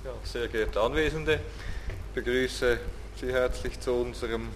Ja, sehr geehrte Anwesende, ich begrüße Sie herzlich zu unserem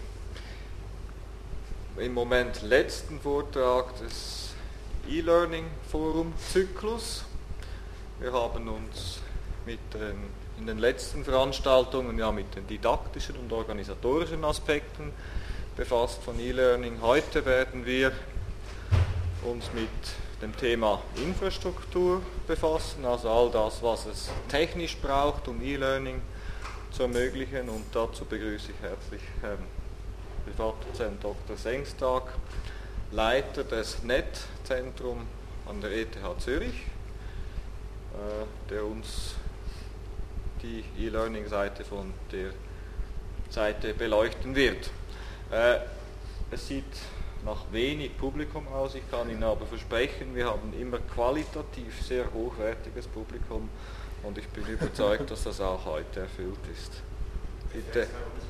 im Moment letzten Vortrag des E-Learning-Forum-Zyklus. Wir haben uns in den letzten Veranstaltungen mit den didaktischen und organisatorischen Aspekten befasst von E-Learning. Heute werden wir uns mit dem Thema Infrastruktur befassen, also all das, was es technisch braucht, um E-Learning zu ermöglichen. Und dazu begrüße ich herzlich Herrn Privatdozent Dr. Sengstag, Leiter des NET-Zentrum an der ETH Zürich, der uns die E-Learning-Seite von der Seite beleuchten wird. Es sieht nach wenig Publikum aus, ich kann Ihnen aber versprechen, wir haben immer qualitativ sehr hochwertiges Publikum und ich bin überzeugt, dass das auch heute erfüllt ist. Bitte.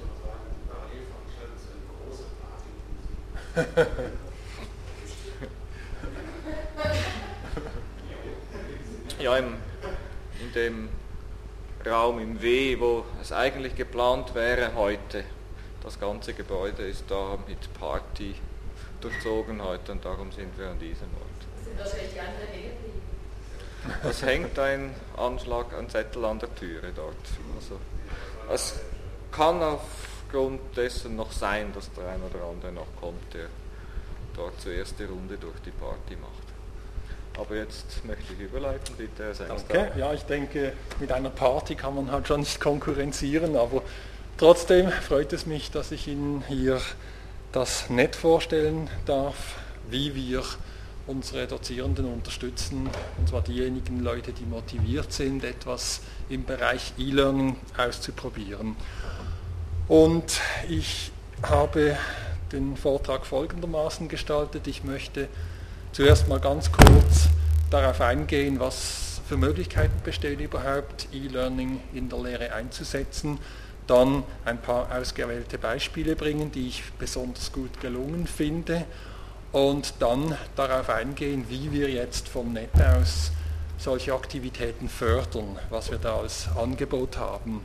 Ja, in dem Raum im W, wo es eigentlich geplant wäre heute, das ganze Gebäude ist da mit Party durchzogen heute und darum sind wir an diesem Ort. Sind wahrscheinlich die anderen hängen geblieben? Es hängt ein Zettel an der Türe dort. Also, es kann aufgrund dessen noch sein, dass der ein oder andere noch kommt, der dort zur ersten Runde durch die Party macht. Aber jetzt möchte ich überleiten, bitte Herr Sengstag. Danke. Ja, ich denke, mit einer Party kann man halt schon nicht konkurrenzieren, aber trotzdem freut es mich, dass ich Ihnen hier das NET vorstellen darf, wie wir unsere Dozierenden unterstützen, und zwar diejenigen Leute, die motiviert sind, etwas im Bereich E-Learning auszuprobieren. Und ich habe den Vortrag folgendermaßen gestaltet. Ich möchte zuerst mal ganz kurz darauf eingehen, was für Möglichkeiten bestehen überhaupt, E-Learning in der Lehre einzusetzen. Dann ein paar ausgewählte Beispiele bringen, die ich besonders gut gelungen finde und dann darauf eingehen, wie wir jetzt vom NET aus solche Aktivitäten fördern, was wir da als Angebot haben.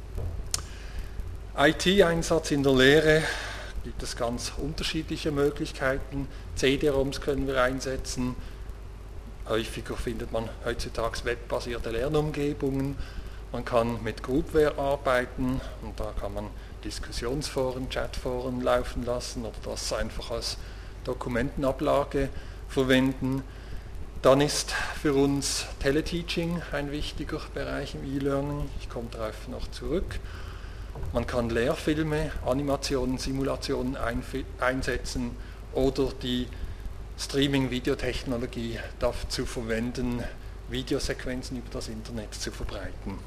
IT-Einsatz in der Lehre gibt es ganz unterschiedliche Möglichkeiten. CD-ROMs können wir einsetzen, häufiger findet man heutzutage webbasierte Lernumgebungen. Man kann mit Groupware arbeiten und da kann man Diskussionsforen, Chatforen laufen lassen oder das einfach als Dokumentenablage verwenden. Dann ist für uns Teleteaching ein wichtiger Bereich im E-Learning. Ich komme darauf noch zurück. Man kann Lehrfilme, Animationen, Simulationen einsetzen oder die Streaming-Videotechnologie dazu verwenden, Videosequenzen über das Internet zu verbreiten.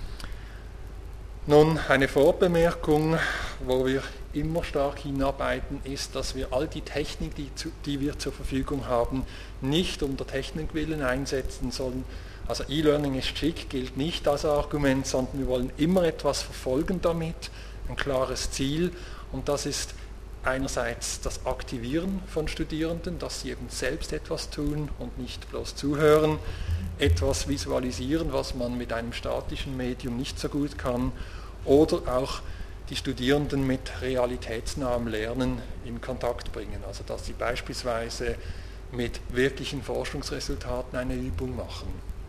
Nun, eine Vorbemerkung, wo wir immer stark hinarbeiten, ist, dass wir all die Technik, die wir zur Verfügung haben, nicht um der Technik willen einsetzen sollen. Also E-Learning ist schick, gilt nicht als Argument, sondern wir wollen immer etwas verfolgen damit, ein klares Ziel, und das ist einerseits das Aktivieren von Studierenden, dass sie eben selbst etwas tun und nicht bloß zuhören, etwas visualisieren, was man mit einem statischen Medium nicht so gut kann, oder auch die Studierenden mit realitätsnahem Lernen in Kontakt bringen, also dass sie beispielsweise mit wirklichen Forschungsresultaten eine Übung machen.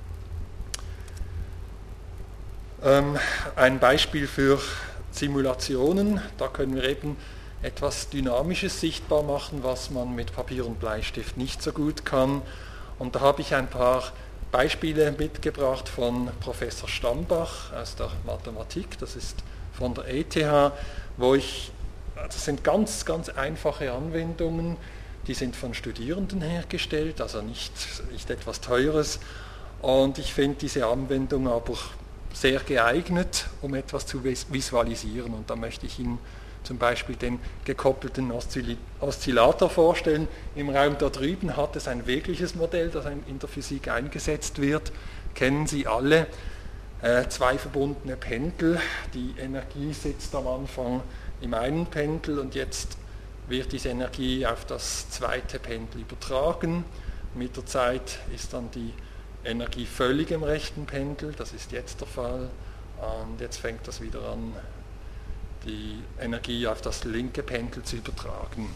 Ein Beispiel für Simulationen, da können wir eben etwas Dynamisches sichtbar machen, was man mit Papier und Bleistift nicht so gut kann. Und da habe ich ein paar Beispiele mitgebracht von Professor Stambach aus der Mathematik, das ist von der ETH, das sind ganz, ganz einfache Anwendungen, die sind von Studierenden hergestellt, also nicht etwas Teures, und ich finde diese Anwendung aber sehr geeignet, um etwas zu visualisieren, und da möchte ich Ihnen zum Beispiel den gekoppelten Oszillator vorstellen. Im Raum da drüben hat es ein wirkliches Modell, das in der Physik eingesetzt wird. Kennen Sie alle. Zwei verbundene Pendel. Die Energie sitzt am Anfang im einen Pendel und jetzt wird diese Energie auf das zweite Pendel übertragen. Mit der Zeit ist dann die Energie völlig im rechten Pendel, das ist jetzt der Fall. Und jetzt fängt das wieder an, die Energie auf das linke Pendel zu übertragen.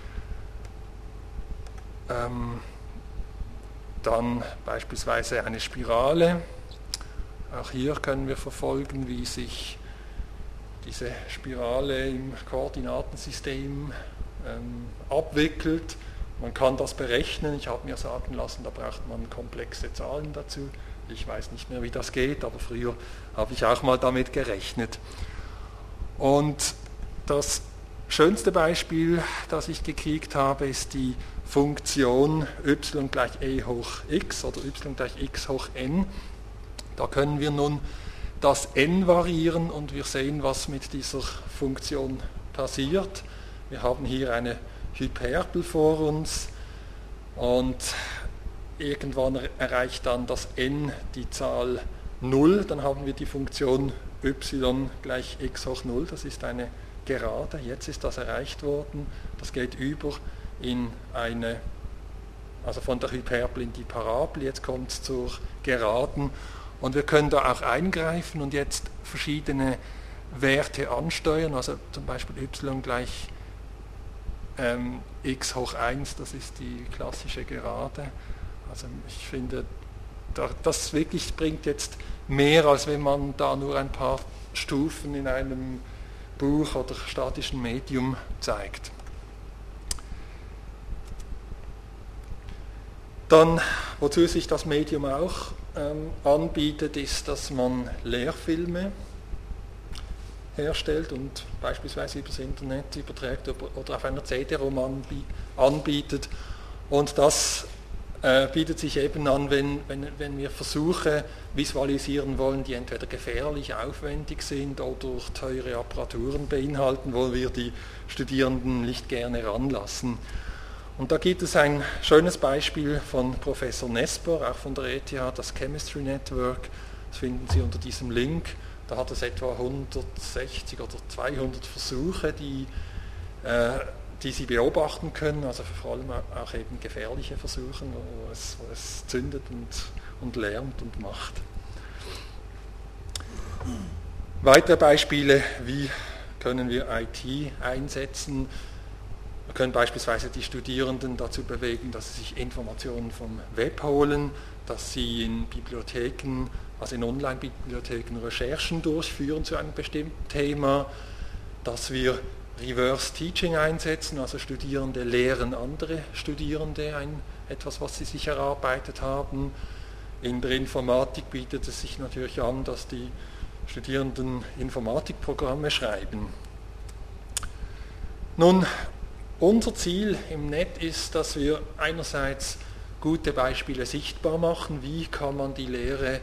Dann beispielsweise eine Spirale. Auch hier können wir verfolgen, wie sich diese Spirale im Koordinatensystem abwickelt. Man kann das berechnen. Ich habe mir sagen lassen, da braucht man komplexe Zahlen dazu. Ich weiß nicht mehr, wie das geht, aber früher habe ich auch mal damit gerechnet. Und das schönste Beispiel, das ich gekriegt habe, ist die Funktion y gleich e hoch x oder y gleich x hoch n. Da können wir nun das n variieren und wir sehen, was mit dieser Funktion passiert. Wir haben hier eine Hyperbel vor uns und irgendwann erreicht dann das n die Zahl 0, dann haben wir die Funktion y gleich x hoch 0, das ist eine Gerade, jetzt ist das erreicht worden, das geht über in eine, also von der Hyperbel in die Parabel, jetzt kommt es zur Geraden und wir können da auch eingreifen und jetzt verschiedene Werte ansteuern, also zum Beispiel y gleich x hoch 1, das ist die klassische Gerade. Also ich finde, das wirklich bringt jetzt mehr, als wenn man da nur ein paar Stufen in einem Buch oder statischen Medium zeigt. Dann, wozu sich das Medium auch anbietet, ist, dass man Lehrfilme herstellt und beispielsweise übers Internet überträgt oder auf einer CD-ROM anbietet. Und das bietet sich eben an, wenn wir Versuche visualisieren wollen, die entweder gefährlich aufwendig sind oder teure Apparaturen beinhalten, wo wir die Studierenden nicht gerne ranlassen. Und da gibt es ein schönes Beispiel von Professor Nespor, auch von der ETH, das Chemistry Network. Das finden Sie unter diesem Link. Da hat es etwa 160 oder 200 Versuche, die Sie beobachten können, also vor allem auch eben gefährliche Versuche, wo es zündet und lärmt und macht. Weitere Beispiele, wie können wir IT einsetzen? Wir können beispielsweise die Studierenden dazu bewegen, dass sie sich Informationen vom Web holen, dass sie in Bibliotheken, also in Online-Bibliotheken Recherchen durchführen zu einem bestimmten Thema, dass wir Reverse Teaching einsetzen, also Studierende lehren andere Studierende etwas, was sie sich erarbeitet haben. In der Informatik bietet es sich natürlich an, dass die Studierenden Informatikprogramme schreiben. Nun, unser Ziel im Net ist, dass wir einerseits gute Beispiele sichtbar machen, wie kann die Lehre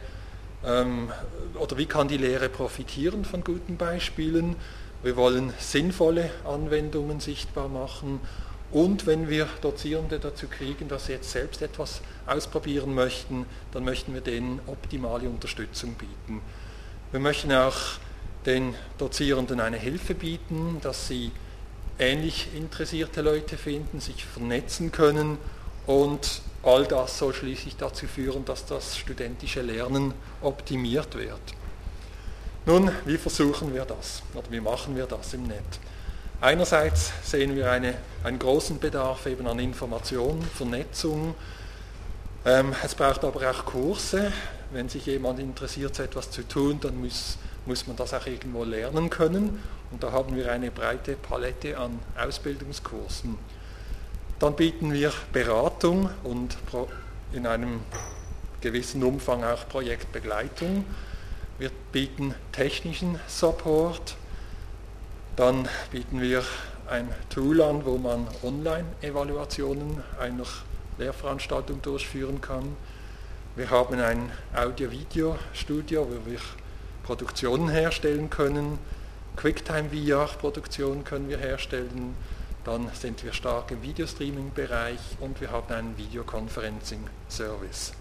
profitieren von guten Beispielen. Wir wollen sinnvolle Anwendungen sichtbar machen und wenn wir Dozierende dazu kriegen, dass sie jetzt selbst etwas ausprobieren möchten, dann möchten wir denen optimale Unterstützung bieten. Wir möchten auch den Dozierenden eine Hilfe bieten, dass sie ähnlich interessierte Leute finden, sich vernetzen können und all das soll schließlich dazu führen, dass das studentische Lernen optimiert wird. Nun, wie versuchen wir das oder wie machen wir das im Net? Einerseits sehen wir einen großen Bedarf eben an Information, Vernetzung. Es braucht aber auch Kurse. Wenn sich jemand interessiert, so etwas zu tun, dann muss man das auch irgendwo lernen können. Und da haben wir eine breite Palette an Ausbildungskursen. Dann bieten wir Beratung und in einem gewissen Umfang auch Projektbegleitung. Wir bieten technischen Support. Dann bieten wir ein Tool an, wo man Online-Evaluationen einer Lehrveranstaltung durchführen kann. Wir haben ein Audio-Video-Studio, wo wir Produktionen herstellen können. QuickTime-VR-Produktionen können wir herstellen. Dann sind wir stark im Videostreaming-Bereich und wir haben einen Videoconferencing-Service.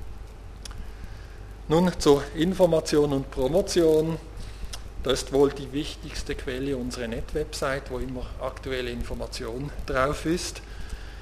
Nun zur Information und Promotion. Das ist wohl die wichtigste Quelle unserer Net-Website, wo immer aktuelle Information drauf ist.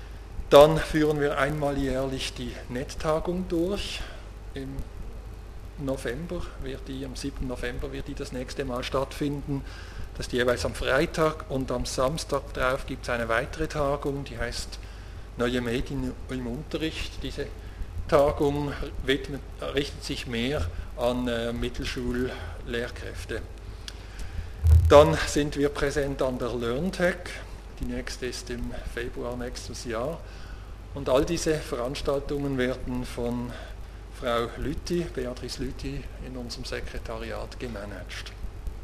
Dann führen wir einmal jährlich die Net-Tagung durch. November am 7. November wird die das nächste Mal stattfinden. Das ist jeweils am Freitag, und am Samstag drauf gibt es eine weitere Tagung, die heißt Neue Medien im Unterricht. Diese Tagung richtet sich mehr an Mittelschullehrkräfte. Dann sind wir präsent an der LearnTech. Die nächste ist im Februar nächstes Jahr. Und all diese Veranstaltungen werden von Frau Lüthi, Beatrice Lüthi, in unserem Sekretariat gemanagt.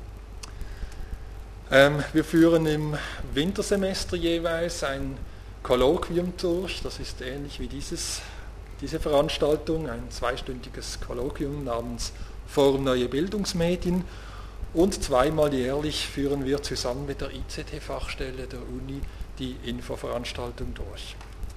Wir führen im Wintersemester jeweils ein Kolloquium durch. Das ist ähnlich wie diese Veranstaltung, ein zweistündiges Kolloquium namens Forum Neue Bildungsmedien. Und zweimal jährlich führen wir zusammen mit der ICT-Fachstelle der Uni die Infoveranstaltung durch.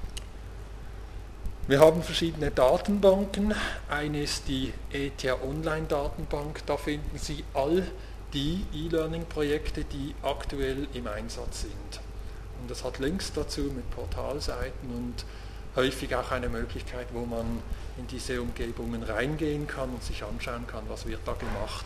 Wir haben verschiedene Datenbanken. Eine ist die ETH Online-Datenbank. Da finden Sie all die E-Learning-Projekte, die aktuell im Einsatz sind. Und es hat Links dazu mit Portalseiten und häufig auch eine Möglichkeit, wo man in diese Umgebungen reingehen kann und sich anschauen kann, was wird da gemacht.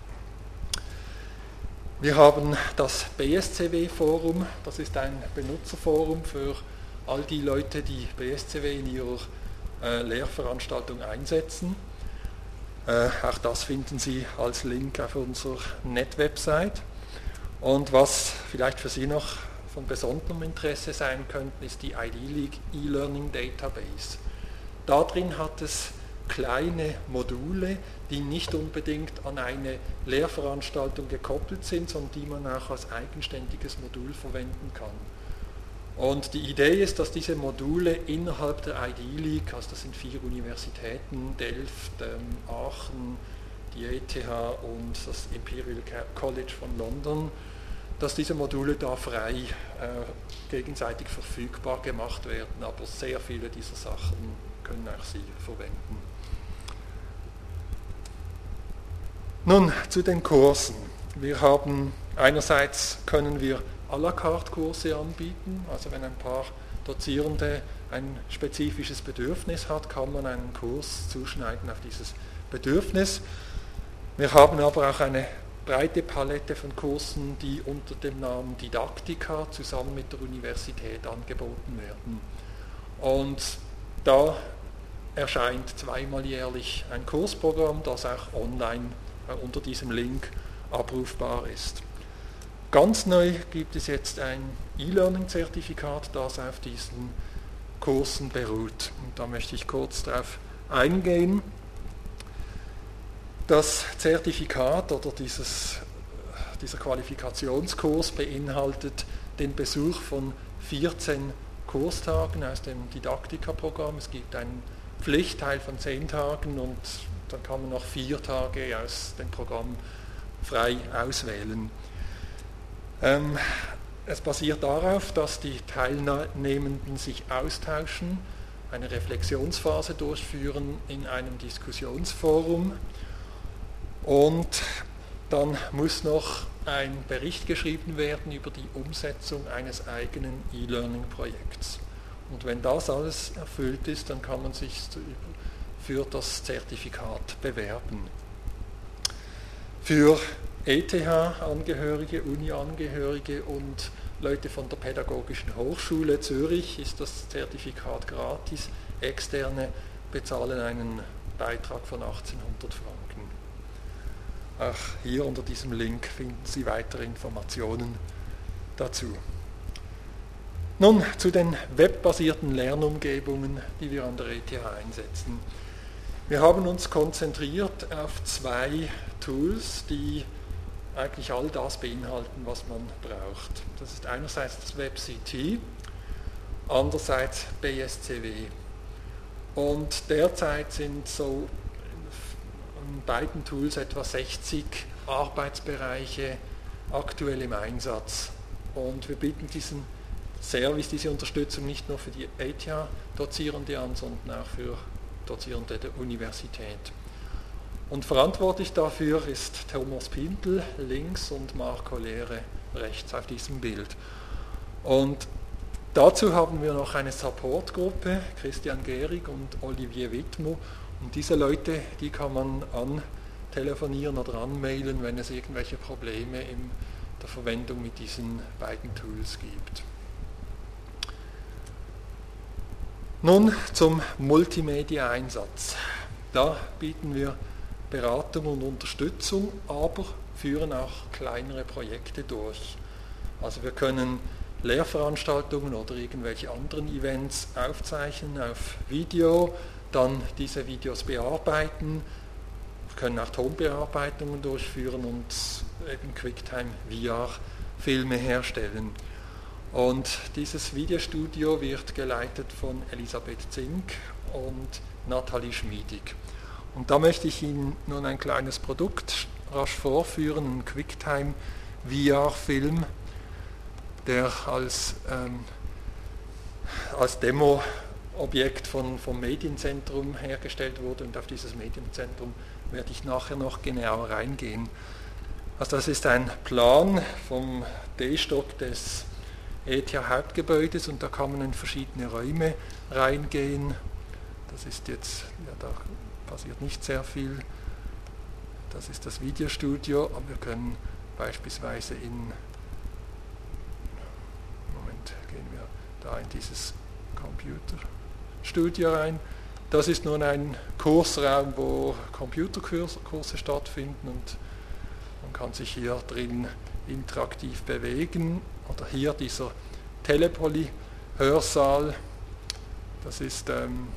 Wir haben das BSCW-Forum, das ist ein Benutzerforum für all die Leute, die BSCW in ihrer Lehrveranstaltung einsetzen. Auch das finden Sie als Link auf unserer Net-Website. Und was vielleicht für Sie noch von besonderem Interesse sein könnte, ist die ID-League E-Learning Database. Darin hat es kleine Module, die nicht unbedingt an eine Lehrveranstaltung gekoppelt sind, sondern die man auch als eigenständiges Modul verwenden kann. Und die Idee ist, dass diese Module innerhalb der ID-League, also das sind 4 Universitäten, Delft, Aachen, die ETH und das Imperial College von London, dass diese Module da frei gegenseitig verfügbar gemacht werden, aber sehr viele dieser Sachen können auch Sie verwenden. Nun zu den Kursen. Wir haben einerseits können wir à la carte Kurse anbieten, also wenn ein paar Dozierende ein spezifisches Bedürfnis hat, kann man einen Kurs zuschneiden auf dieses Bedürfnis. Wir haben aber auch eine breite Palette von Kursen, die unter dem Namen Didaktika zusammen mit der Universität angeboten werden. Und da erscheint zweimal jährlich ein Kursprogramm, das auch online unter diesem Link abrufbar ist. Ganz neu gibt es jetzt ein E-Learning-Zertifikat, das auf diesen Kursen beruht. Und da möchte ich kurz darauf eingehen. Das Zertifikat oder dieser Qualifikationskurs beinhaltet den Besuch von 14 Kurstagen aus dem Didaktika-Programm. Es gibt einen Pflichtteil von 10 Tagen und dann kann man noch 4 Tage aus dem Programm frei auswählen. Es basiert darauf, dass die Teilnehmenden sich austauschen, eine Reflexionsphase durchführen in einem Diskussionsforum und dann muss noch ein Bericht geschrieben werden über die Umsetzung eines eigenen E-Learning-Projekts. Und wenn das alles erfüllt ist, dann kann man sich für das Zertifikat bewerben. Für ETH-Angehörige, Uni-Angehörige und Leute von der Pädagogischen Hochschule Zürich ist das Zertifikat gratis. Externe bezahlen einen Beitrag von 1800 Franken. Auch hier unter diesem Link finden Sie weitere Informationen dazu. Nun zu den webbasierten Lernumgebungen, die wir an der ETH einsetzen. Wir haben uns konzentriert auf 2 Tools, die eigentlich all das beinhalten, was man braucht. Das ist einerseits das WebCT, andererseits BSCW. Und derzeit sind so in beiden Tools etwa 60 Arbeitsbereiche aktuell im Einsatz. Und wir bieten diesen Service, diese Unterstützung nicht nur für die ETH-Dozierende an, sondern auch für Dozierende der Universität. Und verantwortlich dafür ist Thomas Pintel links und Marco Lehre rechts auf diesem Bild. Und dazu haben wir noch eine Supportgruppe, Christian Gehrig und Olivier Wittmer, Und diese Leute, die kann man antelefonieren oder anmailen, wenn es irgendwelche Probleme in der Verwendung mit diesen beiden Tools gibt. Nun zum Multimedia-Einsatz. Da bieten wir Beratung und Unterstützung, aber führen auch kleinere Projekte durch. Also wir können Lehrveranstaltungen oder irgendwelche anderen Events aufzeichnen auf Video, dann diese Videos bearbeiten, wir können auch Tonbearbeitungen durchführen und eben QuickTime VR-Filme herstellen. Und dieses Videostudio wird geleitet von Elisabeth Zink und Nathalie Schmiedig. Und da möchte ich Ihnen nun ein kleines Produkt rasch vorführen, einen QuickTime VR-Film, der als Demo-Objekt vom Medienzentrum hergestellt wurde, und auf dieses Medienzentrum werde ich nachher noch genauer reingehen. Also das ist ein Plan vom D-Stock des ETH-Hauptgebäudes, und da kann man in verschiedene Räume reingehen. Das ist jetzt, ja, da passiert nicht sehr viel. Das ist das Videostudio, aber wir können beispielsweise gehen wir da in dieses Computerstudio rein. Das ist nun ein Kursraum, wo Computerkurse stattfinden, und man kann sich hier drin interaktiv bewegen. Oder hier dieser Telepoly-Hörsaal, das ist ein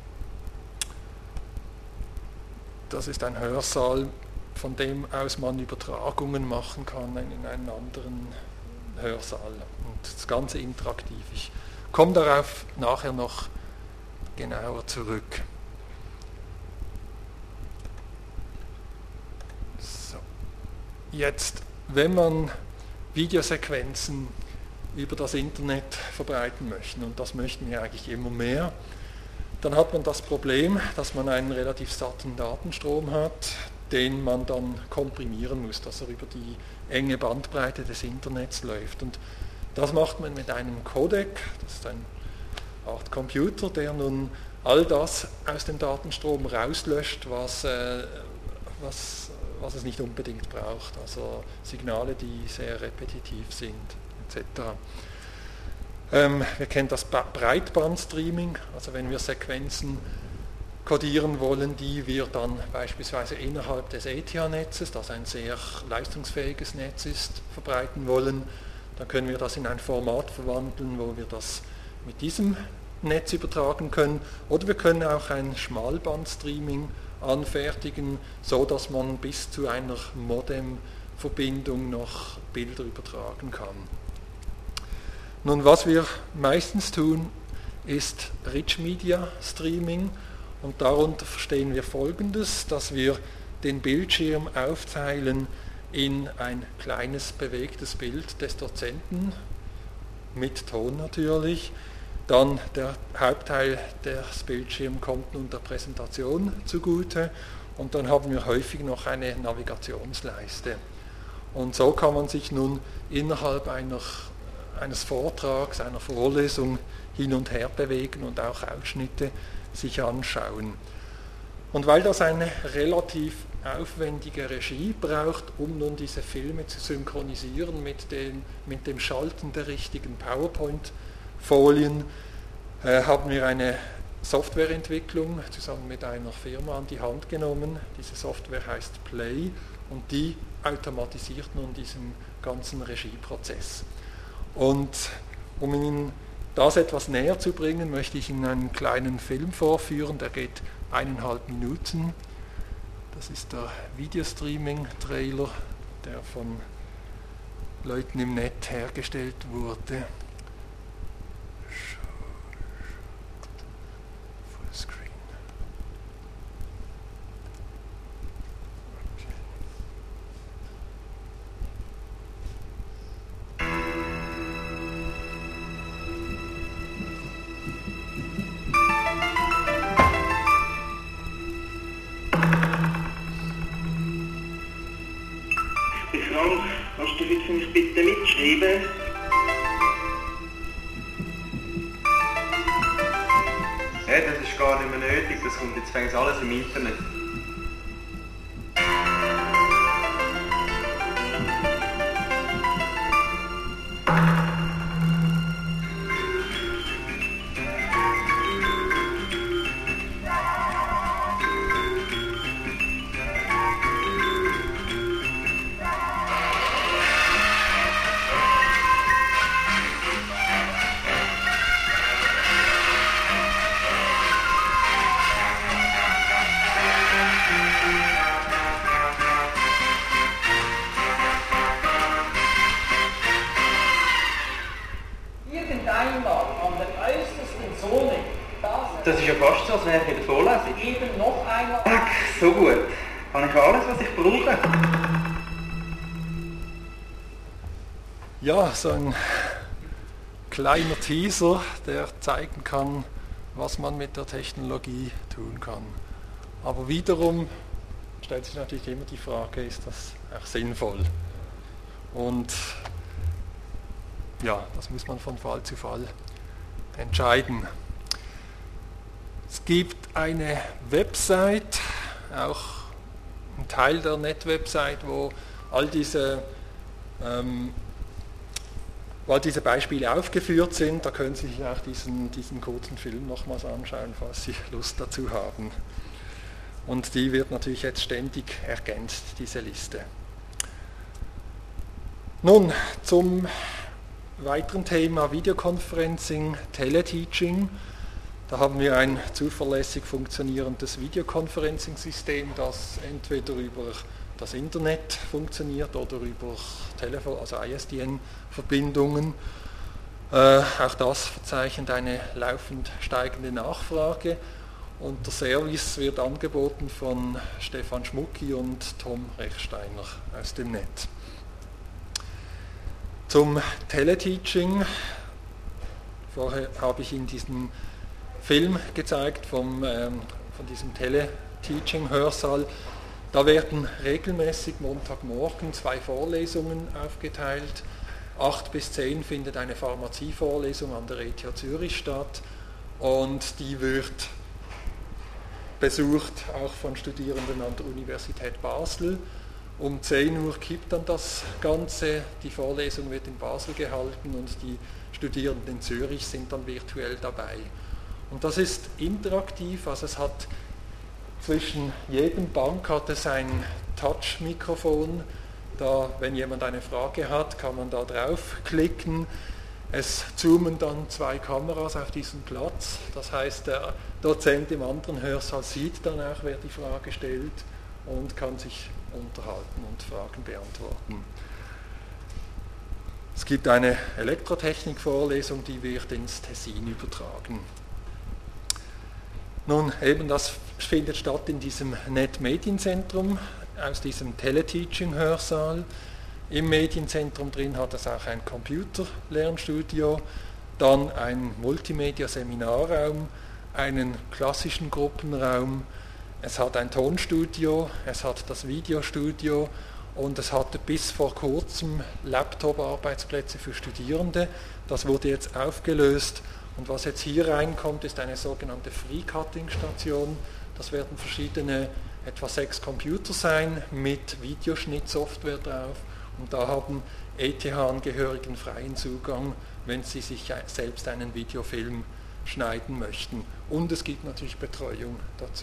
Hörsaal, von dem aus man Übertragungen machen kann in einen anderen Hörsaal. Und das Ganze interaktiv. Ich komme darauf nachher noch genauer zurück. So. Jetzt, wenn man Videosequenzen über das Internet verbreiten möchte, und das möchten wir eigentlich immer mehr, dann hat man das Problem, dass man einen relativ satten Datenstrom hat, den man dann komprimieren muss, dass er über die enge Bandbreite des Internets läuft. Und das macht man mit einem Codec, das ist eine Art Computer, der nun all das aus dem Datenstrom rauslöscht, was es nicht unbedingt braucht, also Signale, die sehr repetitiv sind, etc. Wir kennen das Breitbandstreaming, also wenn wir Sequenzen kodieren wollen, die wir dann beispielsweise innerhalb des ETH-Netzes, das ein sehr leistungsfähiges Netz ist, verbreiten wollen, dann können wir das in ein Format verwandeln, wo wir das mit diesem Netz übertragen können, oder wir können auch ein Schmalbandstreaming anfertigen, so dass man bis zu einer Modem-Verbindung noch Bilder übertragen kann. Nun, was wir meistens tun, ist Rich Media Streaming, und darunter verstehen wir Folgendes, dass wir den Bildschirm aufteilen in ein kleines bewegtes Bild des Dozenten, mit Ton natürlich. Dann der Hauptteil des Bildschirms kommt nun der Präsentation zugute, und dann haben wir häufig noch eine Navigationsleiste. Und so kann man sich nun innerhalb eines Vortrags, einer Vorlesung hin und her bewegen und auch Ausschnitte sich anschauen. Und weil das eine relativ aufwendige Regie braucht, um nun diese Filme zu synchronisieren mit dem Schalten der richtigen PowerPoint-Folien, haben wir eine Softwareentwicklung zusammen mit einer Firma an die Hand genommen. Diese Software heißt Play, und die automatisiert nun diesen ganzen Regieprozess. Und um Ihnen das etwas näher zu bringen, möchte ich Ihnen einen kleinen Film vorführen, der geht 1,5 Minuten. Das ist der Videostreaming-Trailer, der von Leuten im Netz hergestellt wurde. Fullscreen. Frank, kannst du heute für mich bitte mitschreiben? Hey, das ist gar nicht mehr nötig, das kommt jetzt fängt alles im Internet. Das ist ja fast so, als wäre ich in der Vorlesung. Eben noch einmal. So gut. Habe ich alles, was ich brauche? Ja, so ein kleiner Teaser, der zeigen kann, was man mit der Technologie tun kann. Aber wiederum stellt sich natürlich immer die Frage, ist das auch sinnvoll? Und ja, das muss man von Fall zu Fall entscheiden. Es gibt eine Website, auch ein Teil der Net-Website, wo all diese Beispiele aufgeführt sind. Da können Sie sich auch diesen kurzen Film nochmals anschauen, falls Sie Lust dazu haben. Und die wird natürlich jetzt ständig ergänzt, diese Liste. Nun zum weiteren Thema Videoconferencing, Teleteaching. Da haben wir ein zuverlässig funktionierendes Videoconferencing-System, das entweder über das Internet funktioniert oder über Telefon, also ISDN-Verbindungen. Auch das verzeichnet eine laufend steigende Nachfrage. Und der Service wird angeboten von Stefan Schmucki und Tom Rechsteiner aus dem Net. Zum Teleteaching. Vorher habe ich Ihnen diesen Film gezeigt von diesem Teleteaching-Hörsaal. Da werden regelmäßig Montagmorgen 2 Vorlesungen aufgeteilt. 8 bis 10 findet eine Pharmazievorlesung an der ETH Zürich statt und die wird besucht auch von Studierenden an der Universität Basel. Um 10 Uhr kippt dann das Ganze, die Vorlesung wird in Basel gehalten und die Studierenden in Zürich sind dann virtuell dabei. Und das ist interaktiv, also es hat zwischen jedem Bank hat es ein Touch-Mikrofon. Da, wenn jemand eine Frage hat, kann man da draufklicken. Es zoomen dann 2 Kameras auf diesen Platz. Das heißt, der Dozent im anderen Hörsaal sieht dann auch, wer die Frage stellt und kann sich unterhalten und Fragen beantworten. Es gibt eine Elektrotechnik-Vorlesung, die wird ins Tessin übertragen. Nun, eben das findet statt in diesem Net-Medienzentrum, aus diesem Teleteaching-Hörsaal. Im Medienzentrum drin hat es auch ein Computerlernstudio, dann ein Multimedia-Seminarraum, einen klassischen Gruppenraum, es hat ein Tonstudio, es hat das Videostudio und es hatte bis vor kurzem Laptop-Arbeitsplätze für Studierende. Das wurde jetzt aufgelöst. Und was jetzt hier reinkommt, ist eine sogenannte Free-Cutting-Station. Das werden verschiedene, etwa 6 Computer sein, mit Videoschnittsoftware drauf. Und da haben ETH-Angehörigen freien Zugang, wenn sie sich selbst einen Videofilm schneiden möchten. Und es gibt natürlich Betreuung dazu.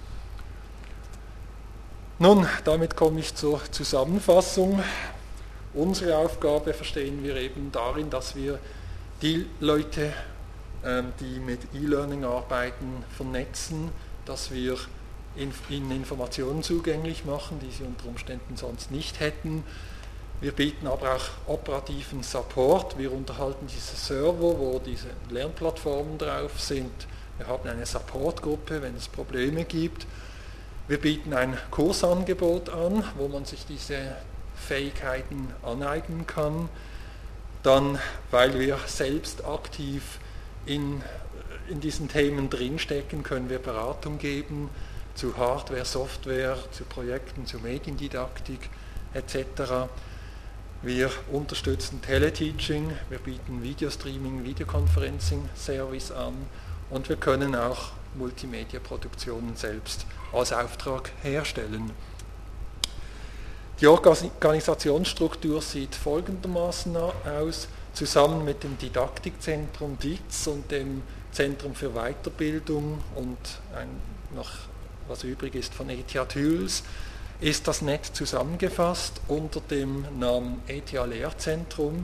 Nun, damit komme ich zur Zusammenfassung. Unsere Aufgabe verstehen wir eben darin, dass wir die Leute, die mit E-Learning arbeiten, vernetzen, dass wir ihnen Informationen zugänglich machen, die sie unter Umständen sonst nicht hätten. Wir bieten aber auch operativen Support. Wir unterhalten diese Server, wo diese Lernplattformen drauf sind. Wir haben eine Supportgruppe, wenn es Probleme gibt. Wir bieten ein Kursangebot an, wo man sich diese Fähigkeiten aneignen kann. Dann, weil wir selbst aktiv in diesen Themen drinstecken, können wir Beratung geben zu Hardware, Software, zu Projekten, zu Mediendidaktik etc. Wir unterstützen Teleteaching, wir bieten Videostreaming, Videoconferencing-Service an und wir können auch Multimedia-Produktionen selbst als Auftrag herstellen. Die Organisationsstruktur sieht folgendermaßen aus. Zusammen mit dem Didaktikzentrum DIZ und dem Zentrum für Weiterbildung und noch was übrig ist von ETH Hüls, ist das NET zusammengefasst unter dem Namen ETH Lehrzentrum.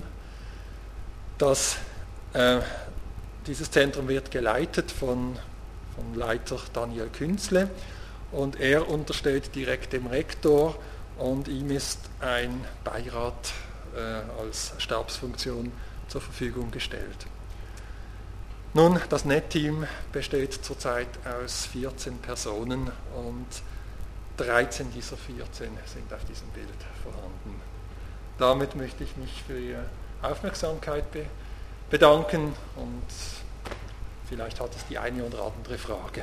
Dieses Zentrum wird geleitet vom Leiter Daniel Künzle und er untersteht direkt dem Rektor und ihm ist ein Beirat als Stabsfunktion zur Verfügung gestellt. Nun, das NET-Team besteht zurzeit aus 14 Personen und 13 dieser 14 sind auf diesem Bild vorhanden. Damit möchte ich mich für Ihre Aufmerksamkeit bedanken und vielleicht hat es die eine oder andere Frage.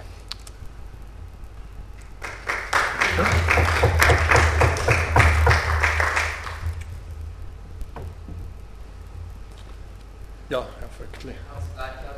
Ja, Herr Vöckli.